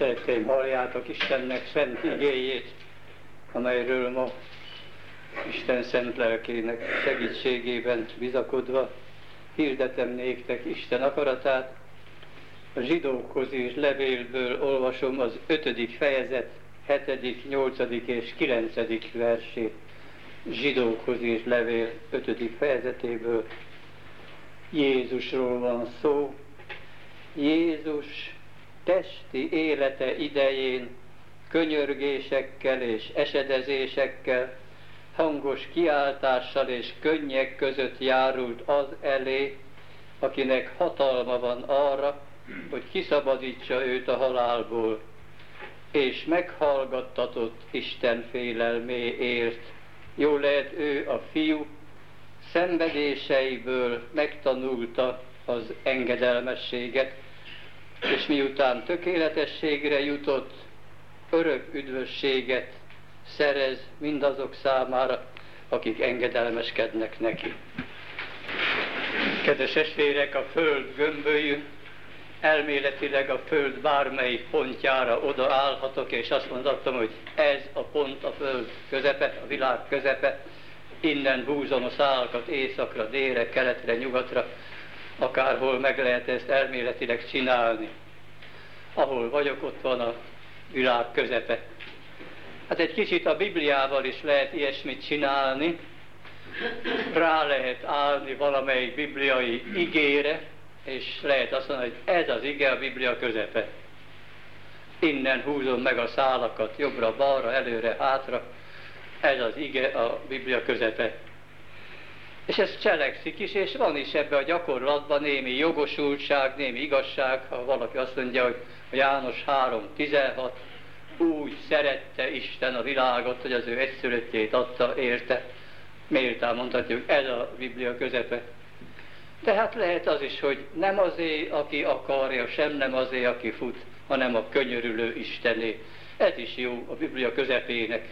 Szeretteim, halljátok Istennek szent igéjét, amelyről ma Isten szent lelkének segítségében bizakodva hirdetem néktek Isten akaratát. A Zsidókhoz írt levélből olvasom az 5. fejezet 7., 8. és 9. versét. Zsidókhoz írt levél 5. fejezetéből. Jézusról van szó. Jézus testi élete idején könyörgésekkel és esedezésekkel, hangos kiáltással és könnyek között járult az elé, akinek hatalma van arra, hogy kiszabadítsa őt a halálból, és meghallgattatott Isten félelméért. Jó lehet, ő a fiú szenvedéseiből megtanulta az engedelmességet, és miután tökéletességre jutott, örök üdvösséget szerez mindazok számára, akik engedelmeskednek neki. Kedves testvérek, a föld gömbölyű, elméletileg a föld bármelyik pontjára odaállhatok, és azt mondhatom, hogy ez a pont a föld közepe, a világ közepe, innen húzom a szálakat északra, délre, keletre, nyugatra, akárhol meg lehet ezt elméletileg csinálni. Ahol vagyok, ott van a világ közepe. Hát egy kicsit a Bibliával is lehet ilyesmit csinálni, rá lehet állni valamelyik bibliai igére, és lehet azt mondani, hogy ez az ige a Biblia közepe. Innen húzom meg a szálakat jobbra, balra, előre, hátra, ez az ige a Biblia közepe. És ez cselekszik is, és van is ebbe a gyakorlatban némi jogosultság, némi igazság, ha valaki azt mondja, hogy a János 3:16, úgy szerette Isten a világot, hogy az ő egyszülöttjét adta érte. Méltán mondhatjuk, ez a Biblia közepe. Tehát lehet az is, hogy nem azé, aki akarja, sem nem azé, aki fut, hanem a könyörülő Istené. Ez is jó a Biblia közepének.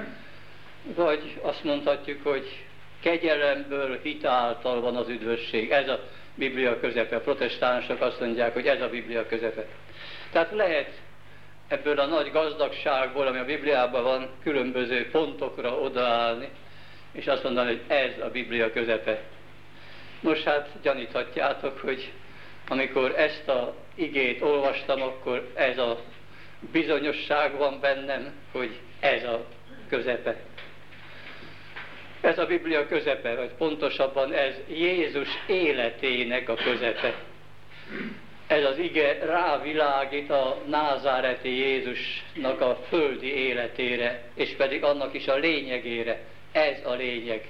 Vagy azt mondhatjuk, hogy kegyelemből, hit által van az üdvösség. Ez a Biblia közepe. A protestánsok azt mondják, hogy ez a Biblia közepe. Tehát lehet ebből a nagy gazdagságból, ami a Bibliában van, különböző pontokra odaállni, és azt mondani, hogy ez a Biblia közepe. Nos, hát gyaníthatjátok, hogy amikor ezt a igét olvastam, akkor ez a bizonyosság van bennem, hogy ez a közepe. Ez a Biblia közepe, vagy pontosabban ez Jézus életének a közepe. Ez az ige rávilágít a názáreti Jézusnak a földi életére, és pedig annak is a lényegére. Ez a lényeg.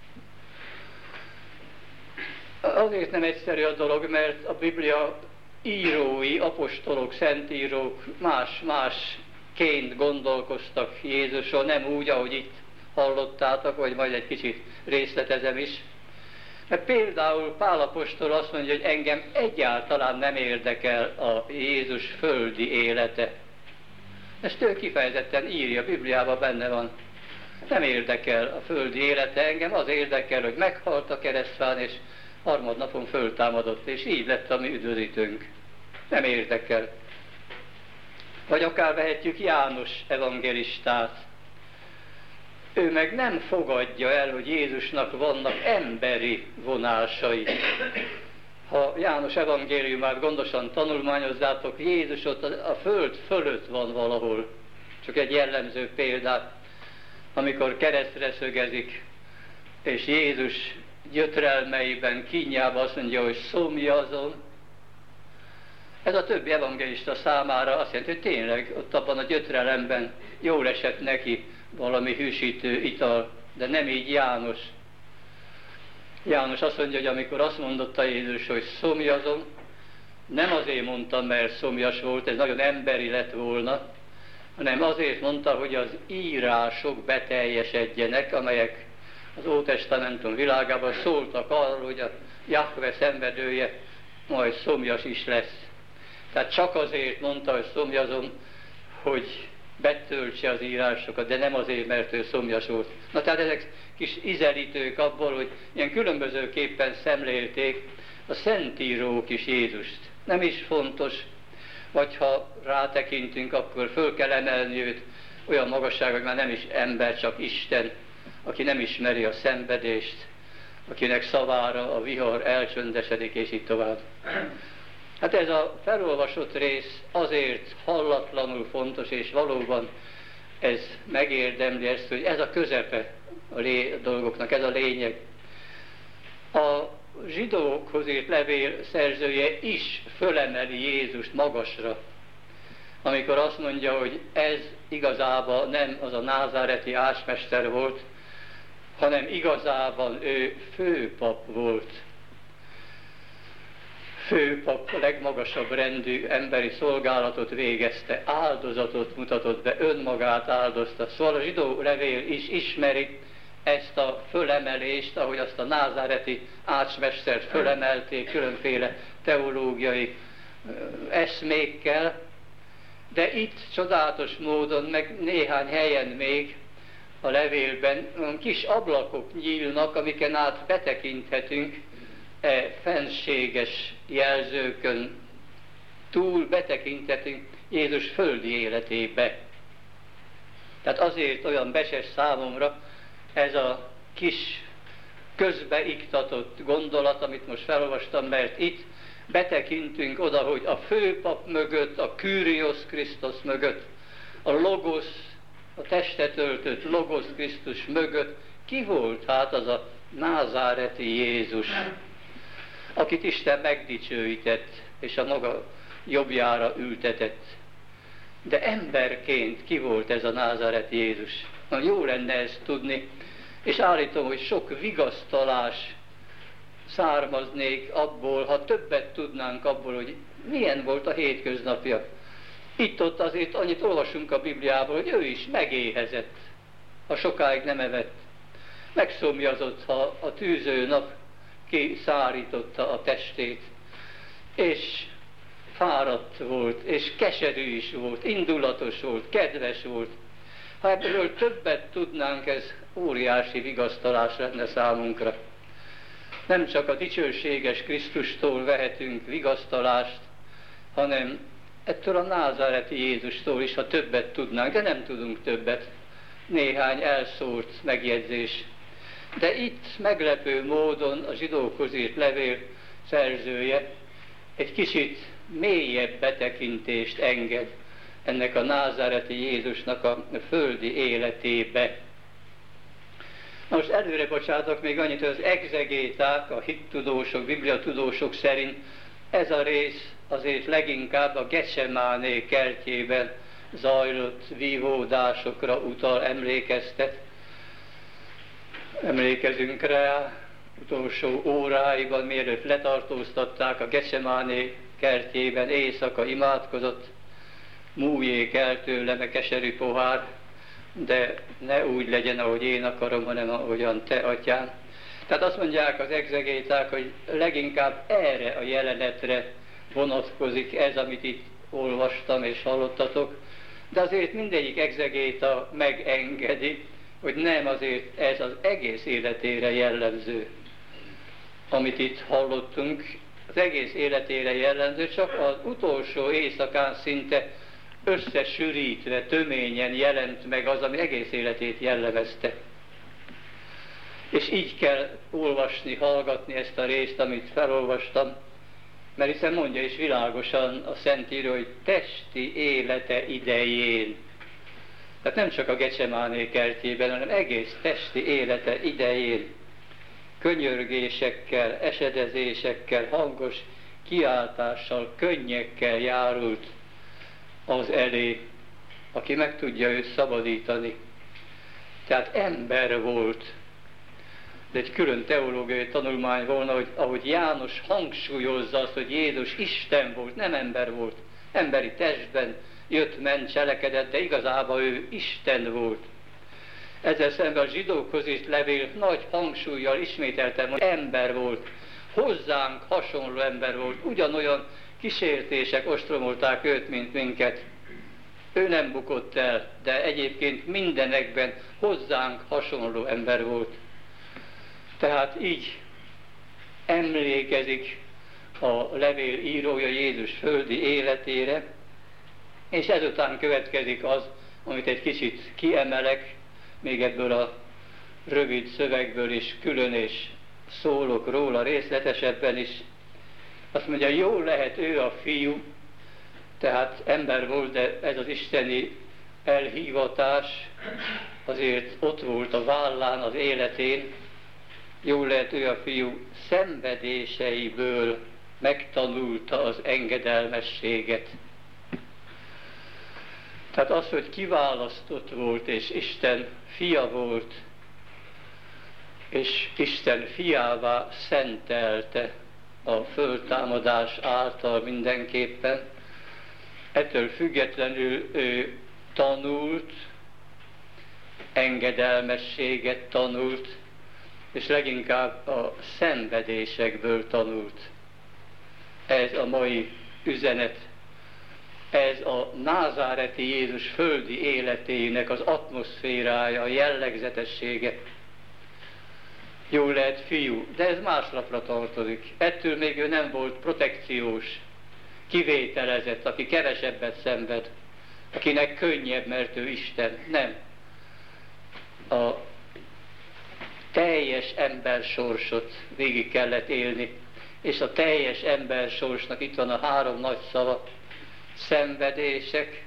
Azért nem egyszerű a dolog, mert a Biblia írói, apostolok, szentírók másként gondolkoztak Jézusról, nem úgy, ahogy itt hallottátok, vagy majd egy kicsit részletezem is. Mert például Pál apostol azt mondja, hogy engem egyáltalán nem érdekel a Jézus földi élete. Ezt ő kifejezetten írja, a Bibliában benne van. Nem érdekel a földi élete, engem az érdekel, hogy meghalt a keresztfán, és harmadnapon föltámadott, és így lett a mi üdvözítőnk. Nem érdekel. Vagy akár vehetjük János evangélistát. Ő meg nem fogadja el, hogy Jézusnak vannak emberi vonásai. Ha János evangéliumát gondosan tanulmányozzátok, Jézus ott a föld fölött van valahol. Csak egy jellemző példát, amikor keresztre szögezik, és Jézus gyötrelmeiben, kínjában azt mondja, hogy szomjazom. Ez a többi evangélista számára azt jelenti, hogy tényleg ott abban a gyötrelemben jól esett neki valami hűsítő ital, de nem így János. János azt mondja, hogy amikor azt mondotta Jézus, hogy szomjazom, nem azért mondta, mert szomjas volt, ez nagyon emberi lett volna, hanem azért mondta, hogy az írások beteljesedjenek, amelyek az Ótestamentum világában szóltak arról, hogy a Jahve szenvedője majd szomjas is lesz. Tehát csak azért mondta, hogy szomjazom, hogy betöltse az írásokat, de nem azért, mert ő szomjas volt. Na tehát ezek kis ízelítők abból, hogy ilyen különbözőképpen szemlélték a szentírók is Jézust. Nem is fontos, vagy ha rátekintünk, akkor föl kell emelni őt olyan magasság, hogy már nem is ember, csak Isten, aki nem ismeri a szenvedést, akinek szavára a vihar elcsöndesedik, és így tovább. Hát ez a felolvasott rész azért hallatlanul fontos, és valóban ez megérdemli ezt, hogy ez a közepe a dolgoknak, ez a lényeg. A zsidókhoz írt levél szerzője is fölemeli Jézust magasra, amikor azt mondja, hogy ez igazából nem az a názáreti ácsmester volt, hanem igazában ő főpap volt. Főpap, a legmagasabb rendű emberi szolgálatot végezte, áldozatot mutatott be, önmagát áldozta. Szóval a zsidó levél is ismeri ezt a fölemelést, ahogy azt a názáreti ácsmestert fölemelték különféle teológiai eszmékkel, de itt csodálatos módon, meg néhány helyen még a levélben kis ablakok nyílnak, amiken át betekinthetünk fenséges jelzőkön túl, betekinthetünk Jézus földi életébe. Tehát azért olyan becses számomra ez a kis közbeiktatott gondolat, amit most felolvastam, mert itt betekintünk oda, hogy a főpap mögött, a Kyrios Krisztus mögött, a Logosz, a testet öltött Logosz Krisztus mögött ki volt hát az a názáreti Jézus, akit Isten megdicsőített, és a maga jobbjára ültetett. De emberként ki volt ez a názáreti Jézus? Na, jó lenne ezt tudni, és állítom, hogy sok vigasztalás származnék abból, ha többet tudnánk abból, hogy milyen volt a hétköznapja. Itt-ott azért annyit olvasunk a Bibliából, hogy ő is megéhezett, ha sokáig nem evett. Megszomjazott, ha a tűző nap kiszárította a testét, és fáradt volt, és keserű is volt, indulatos volt, kedves volt. Ha ebből többet tudnánk, ez óriási vigasztalás lenne számunkra. Nem csak a dicsőséges Krisztustól vehetünk vigasztalást, hanem ettől a názáreti Jézustól is, ha többet tudnánk, de nem tudunk többet. Néhány elszórt megjegyzés. De itt meglepő módon a zsidókhoz írt levél szerzője egy kicsit mélyebb betekintést enged ennek a názáreti Jézusnak a földi életébe. Most előre bocsátok még annyit, hogy az egzegéták, a hittudósok, bibliatudósok szerint ez a rész azért leginkább a Getsemáné kertjében zajlott vívódásokra utal, emlékeztet. Emlékezünk rá, utolsó óráiban, mielőtt letartóztatták, a Getsemáné kertjében éjszaka imádkozott, múljék el tőlem a keserű pohár, de ne úgy legyen, ahogy én akarom, hanem ahogyan te, atyám. Tehát azt mondják az egzegéták, hogy leginkább erre a jelenetre vonatkozik ez, amit itt olvastam és hallottatok, de azért mindegyik egzegéta megengedi, hogy nem azért ez az egész életére jellemző, amit itt hallottunk, az egész életére jellemző, csak az utolsó éjszakán szinte összesűrítve, töményen jelent meg az, ami egész életét jellemezte. És így kell olvasni, hallgatni ezt a részt, amit felolvastam, mert hiszen mondja is világosan a Szentíró, hogy testi élete idején. Tehát nem csak a Getsemáné kertjében, hanem egész testi élete idején könyörgésekkel, esedezésekkel, hangos kiáltással, könnyekkel járult az elé, aki meg tudja őt szabadítani. Tehát ember volt. De egy külön teológiai tanulmány volna, hogy ahogy János hangsúlyozza azt, hogy Jézus Isten volt, nem ember volt. Emberi testben jött, ment, cselekedett, de igazából ő Isten volt. Ezzel szemben a zsidókhoz is levél nagy hangsúllyal ismételtem, hogy ember volt. Hozzánk hasonló ember volt. Ugyanolyan kísértések ostromolták őt, mint minket. Ő nem bukott el, de egyébként mindenekben hozzánk hasonló ember volt. Tehát így emlékezik a levél írója Jézus földi életére, És ezután következik az, amit egy kicsit kiemelek, még ebből a rövid szövegből is külön, és szólok róla részletesebben is. Azt mondja, jól lehet ő a fiú, tehát ember volt, de ez az isteni elhívatás azért ott volt a vállán, az életén. Jól lehet ő a fiú, szenvedéseiből megtanulta az engedelmességet. Tehát az, hogy kiválasztott volt, és Isten fia volt, és Isten fiává szentelte a föltámadás által mindenképpen, ettől függetlenül ő tanult, engedelmességet tanult, és leginkább a szenvedésekből tanult. Ez a mai üzenet, ez a názáreti Jézus földi életének az atmoszférája, a jellegzetessége. Jól lehet fiú, de ez más lapra tartozik. Ettől még ő nem volt protekciós, kivételezett, aki kevesebbet szenved, akinek könnyebb, mert ő Isten. Nem. A teljes ember sorsot végig kellett élni, és a teljes ember sorsnak itt van a 3 nagy szava, szenvedések.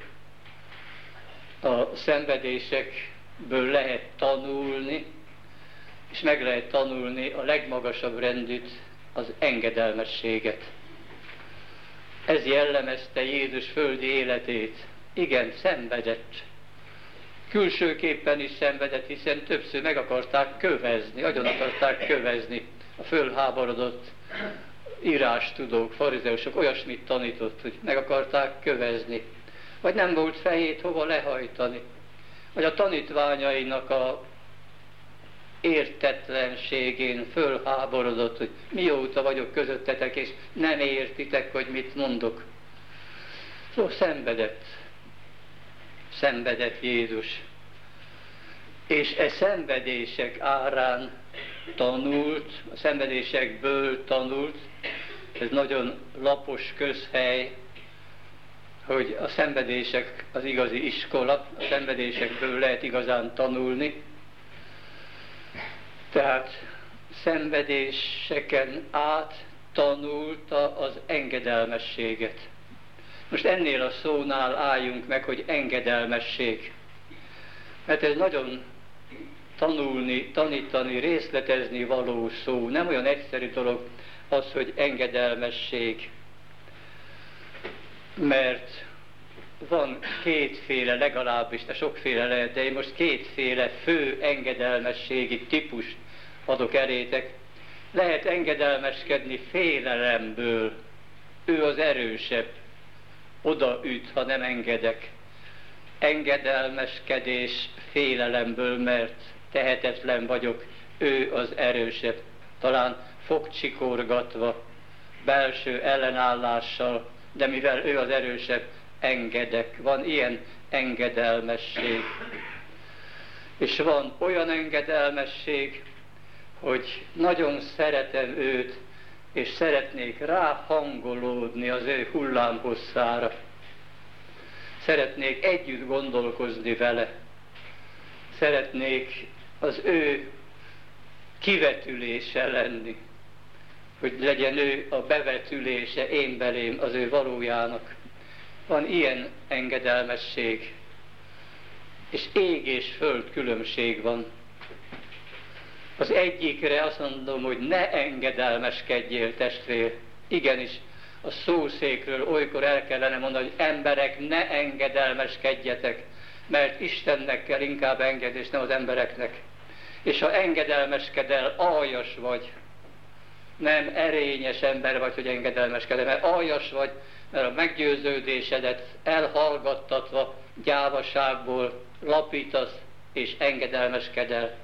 A szenvedésekből lehet tanulni, és meg lehet tanulni a legmagasabb rendűt, az engedelmességet. Ez jellemezte Jézus földi életét. Igen, szenvedett. Külsőképpen is szenvedett, hiszen többször meg akarták kövezni, agyon akarták kövezni a fölháborodott írástudók, farizeusok, olyasmit tanított, hogy meg akarták kövezni. Vagy nem volt fejét hova lehajtani. Vagy a tanítványainak a értetlenségén fölháborodott, hogy mióta vagyok közöttetek, és nem értitek, hogy mit mondok. Szóval szenvedett Jézus. És e szenvedések árán tanult, a szenvedésekből tanult, ez nagyon lapos közhely, hogy a szenvedések az igazi iskola, a szenvedésekből lehet igazán tanulni. Tehát szenvedéseken át tanulta az engedelmességet. Most ennél a szónál álljunk meg, hogy engedelmesség. Mert ez nagyon tanulni, tanítani, részletezni való szó. Nem olyan egyszerű dolog az, hogy engedelmesség. Mert van kétféle, legalábbis, de sokféle lehet, de én most kétféle fő engedelmességi típust adok elétek. Lehet engedelmeskedni félelemből. Ő az erősebb. Odaüt, ha nem engedek. Engedelmeskedés félelemből, mert tehetetlen vagyok. Ő az erősebb. Talán fogcsikorgatva, belső ellenállással, de mivel ő az erősebb, engedek. Van ilyen engedelmesség. És van olyan engedelmesség, hogy nagyon szeretem őt, és szeretnék ráhangolódni az ő hullámhosszára. Szeretnék együtt gondolkozni vele. Szeretnék az ő kivetülése lenni. Hogy legyen ő a bevetülése én belém az ő valójának. Van ilyen engedelmesség. És ég és föld különbség van. Az egyikre azt mondom, hogy ne engedelmeskedjél, testvér. Igenis, a szószékről olykor el kellene mondani, hogy emberek, ne engedelmeskedjetek, mert Istennek kell inkább engedni, és nem az embereknek. És ha engedelmeskedel, aljas vagy. Nem erényes ember vagy, hogy engedelmeskedel, mert aljas vagy, mert a meggyőződésedet elhallgattatva gyávaságból lapítasz és engedelmeskedel.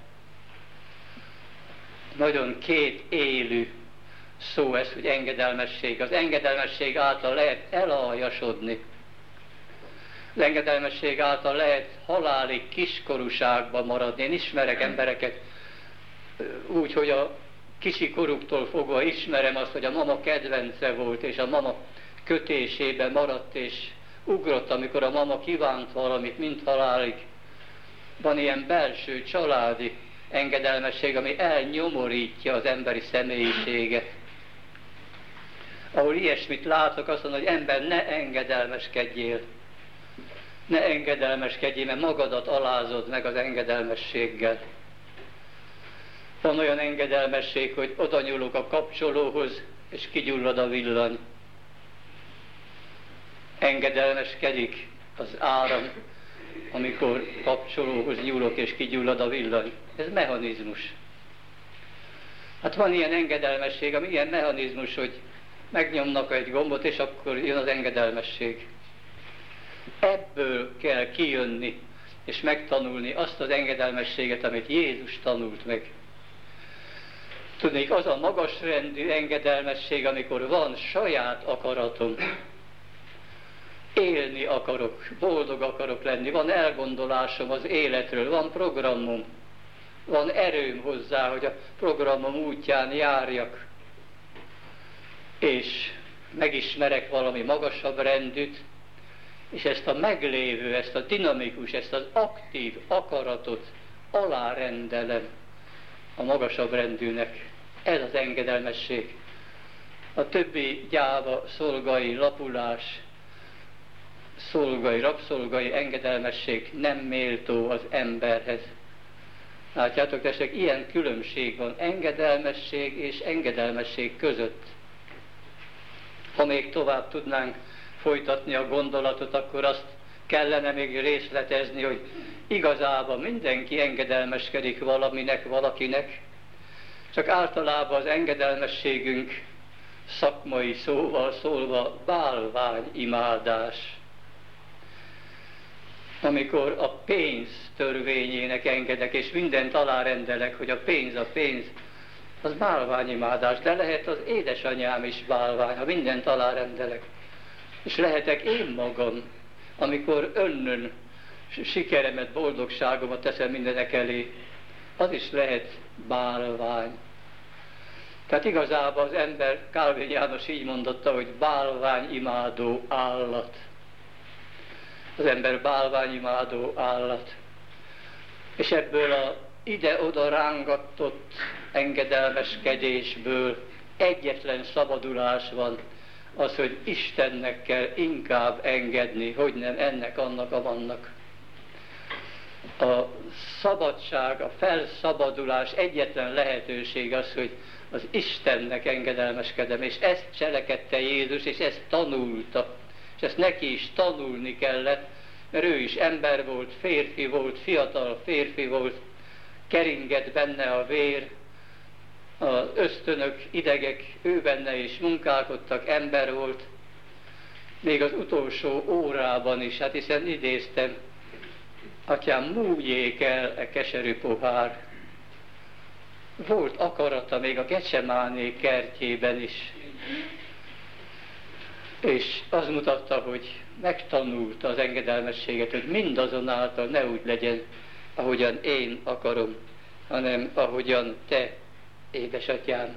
Nagyon két élő szó ez, hogy engedelmesség. Az engedelmesség által lehet elaljasodni. Az engedelmesség által lehet halálig kiskorúságban maradni. Én ismerek embereket úgy, hogy a kicsi koruktól fogva ismerem azt, hogy a mama kedvence volt, és a mama kötésében maradt, és ugrott, amikor a mama kívánt valamit, mint halálig. Van ilyen belső családi engedelmesség, ami elnyomorítja az emberi személyiséget. Ahol ilyesmit látok, azt mondom, hogy ember, ne engedelmeskedjél. Ne engedelmeskedjél, mert magadat alázod meg az engedelmességgel. Van olyan engedelmesség, hogy oda nyúlok a kapcsolóhoz, és kigyullad a villany. Engedelmeskedik az áram, amikor kapcsolóhoz nyúlok, és kigyullad a villany. Ez mechanizmus. Hát van ilyen engedelmesség, ami ilyen mechanizmus, hogy megnyomnak egy gombot, és akkor jön az engedelmesség. Ebből kell kijönni, és megtanulni azt az engedelmességet, amit Jézus tanult meg. Tudnék, az a magasrendű engedelmesség, amikor van saját akaratom. Élni akarok, boldog akarok lenni, van elgondolásom az életről, van programom, van erőm hozzá, hogy a programom útján járjak, és megismerek valami magasabb rendűt, és ezt a meglévő, ezt a dinamikus, ezt az aktív akaratot alárendelem a magasabb rendűnek. Ez az engedelmesség. A többi gyáva, szolgai, lapulás, szolgai, rabszolgai engedelmesség nem méltó az emberhez. Látjátok, tessék, ilyen különbség van engedelmesség és engedelmesség között. Ha még tovább tudnánk folytatni a gondolatot, akkor azt kellene még részletezni, hogy igazában mindenki engedelmeskedik valaminek, valakinek, csak általában az engedelmességünk szakmai szóval szólva bálványimádás. Amikor a pénz törvényének engedek, és mindent alárendelek, hogy a pénz, az bálványimádás, de lehet az édesanyám is bálvány, ha mindent alárendelek. És lehetek én magam, amikor önnön sikeremet, boldogságomat teszem mindenek elé, az is lehet bálvány. Tehát igazából az ember, Kálvin János így mondotta, hogy bálványimádó állat. Az ember bálványimádó állat. És ebből a ide-oda rángatott engedelmeskedésből egyetlen szabadulás van, az, hogy Istennek kell inkább engedni, hogy nem ennek, annak, avannak. A szabadság, a felszabadulás egyetlen lehetőség az, hogy az Istennek engedelmeskedem, és ezt cselekedte Jézus, és ezt tanulta, és ezt neki is tanulni kellett, mert ő is ember volt, férfi volt, fiatal férfi volt, keringett benne a vér, az ösztönök, idegek ő benne is munkálkodtak, ember volt, még az utolsó órában is, hát hiszen idéztem, atyám, múljék el e keserű pohár. Volt akarata még a Getsemáné kertjében is, és az mutatta, hogy megtanulta az engedelmességet, hogy mindazonáltal ne úgy legyen, ahogyan én akarom, hanem ahogyan te, édesatyám.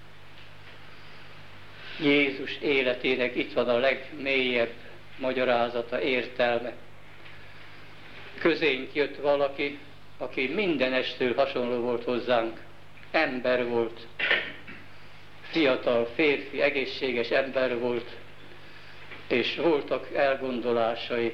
Jézus életének itt van a legmélyebb magyarázata, értelme. Közénk jött valaki, aki mindenestől hasonló volt hozzánk. Ember volt, fiatal, férfi, egészséges ember volt, és voltak elgondolásai,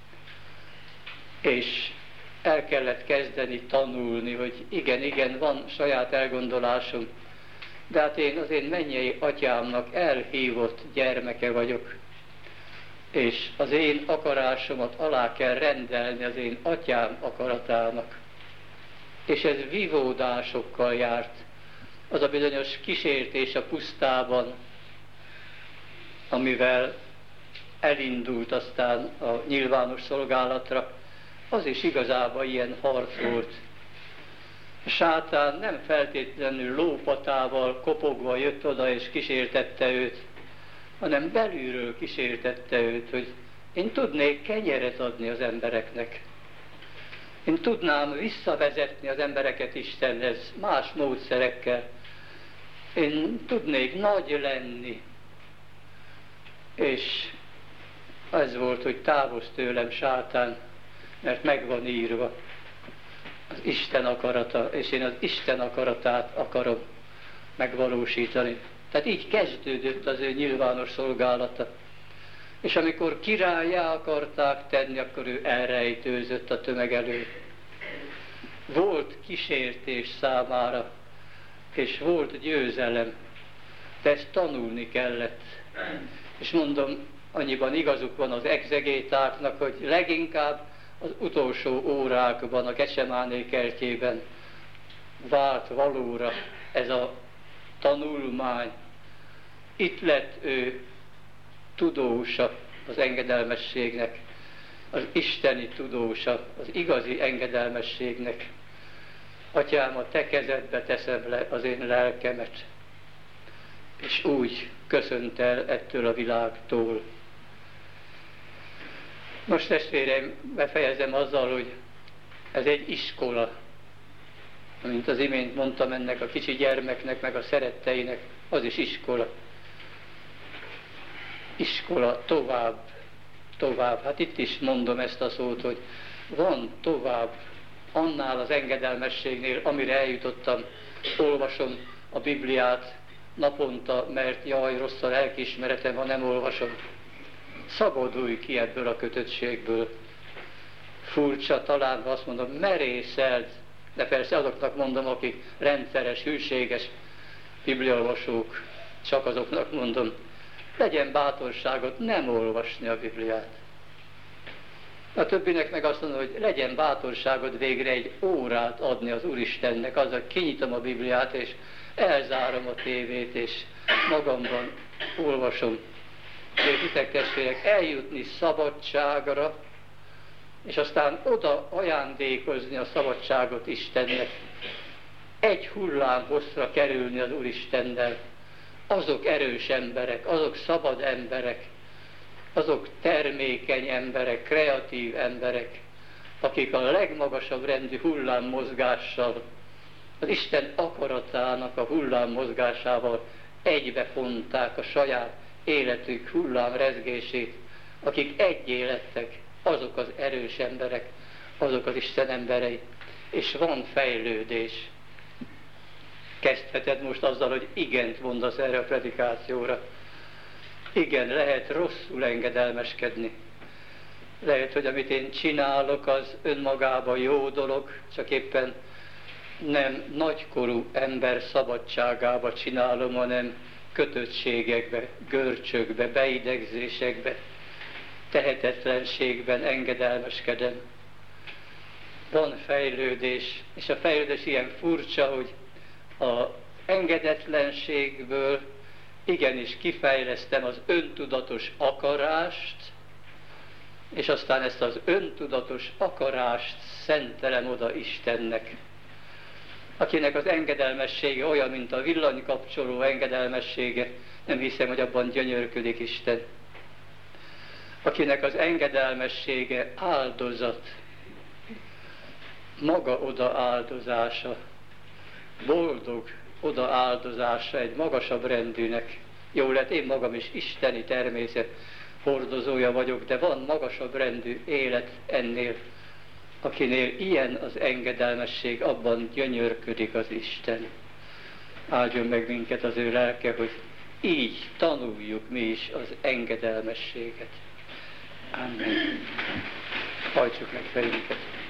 és el kellett kezdeni tanulni, hogy igen, van saját elgondolásom, de hát én az én mennyei atyámnak elhívott gyermeke vagyok, és az én akarásomat alá kell rendelni az én atyám akaratának. És ez vívódásokkal járt. Az a bizonyos kísértés a pusztában, amivel elindult aztán a nyilvános szolgálatra, az is igazából ilyen harc volt. A sátán nem feltétlenül lópatával kopogva jött oda és kísértette őt, hanem belülről kísértette őt, hogy én tudnék kenyeret adni az embereknek. Én tudnám visszavezetni az embereket Istenhez más módszerekkel. Én tudnék nagy lenni. És Ez volt, hogy távozz tőlem, sátán, mert meg van írva az Isten akarata, és én az Isten akaratát akarom megvalósítani. Tehát így kezdődött az ő nyilvános szolgálata. És amikor királlyá akarták tenni, akkor ő elrejtőzött a tömeg elől. Volt kísértés számára, és volt győzelem, de ezt tanulni kellett. És mondom, annyiban igazuk van az egzegétáknak, hogy leginkább az utolsó órákban, a Getsemáné kertjében vált valóra ez a tanulmány. Itt lett ő tudósa az engedelmességnek, az isteni tudósa, az igazi engedelmességnek. Atyám, a te kezedbe teszem le az én lelkemet, és úgy köszönt el ettől a világtól. Most testvéreim, befejezem azzal, hogy ez egy iskola. Mint az imént mondtam, ennek a kicsi gyermeknek, meg a szeretteinek, az is iskola. Iskola, tovább. Hát itt is mondom ezt a szót, hogy van tovább, annál az engedelmességnél, amire eljutottam, olvasom a Bibliát naponta, mert jaj, rossz a lelkiismeretem, ha nem olvasom. Szabadulj ki ebből a kötöttségből. Furcsa talán, ha azt mondom, merészeld, de persze azoknak mondom, akik rendszeres, hűséges bibliaolvasók, csak azoknak mondom, legyen bátorságot nem olvasni a Bibliát. A többinek meg azt mondom, hogy legyen bátorságod végre egy órát adni az Úristennek, azzal kinyitom a Bibliát, és elzárom a tévét, és magamban olvasom. Hitek testvérek, eljutni szabadságra, és aztán oda ajándékozni a szabadságot Istennek. Egy hullám hosszra kerülni az Úristennel. Azok erős emberek, azok szabad emberek, azok termékeny emberek, kreatív emberek, akik a legmagasabb rendű hullámmozgással, az Isten akaratának a hullámmozgásával egybefonták a saját életük hullámrezgését, akik egyé lettek, azok az erős emberek, azok az Isten emberei, és van fejlődés. Kezdheted most azzal, hogy igent mondasz erre a predikációra. Igen, lehet rosszul engedelmeskedni. Lehet, hogy amit én csinálok, az önmagában jó dolog, csak éppen nem nagykorú ember szabadságába csinálom, hanem kötöttségekbe, görcsökbe, beidegzésekbe, tehetetlenségben engedelmeskedem. Van fejlődés, és a fejlődés ilyen furcsa, hogy az engedetlenségből igenis kifejlesztem az öntudatos akarást, és aztán ezt az öntudatos akarást szentelem oda Istennek, akinek az engedelmessége olyan, mint a villanykapcsoló engedelmessége, nem hiszem, hogy abban gyönyörködik Isten. Akinek az engedelmessége áldozat, maga odaáldozása, boldog odaáldozása egy magasabb rendűnek. Jó lett, én magam is isteni természet hordozója vagyok, de van magasabb rendű élet ennél, akinél ilyen az engedelmesség, abban gyönyörködik az Isten. Áldjon meg minket az ő lelke, hogy így tanuljuk mi is az engedelmességet. Amen. Hajtsuk meg fejünket.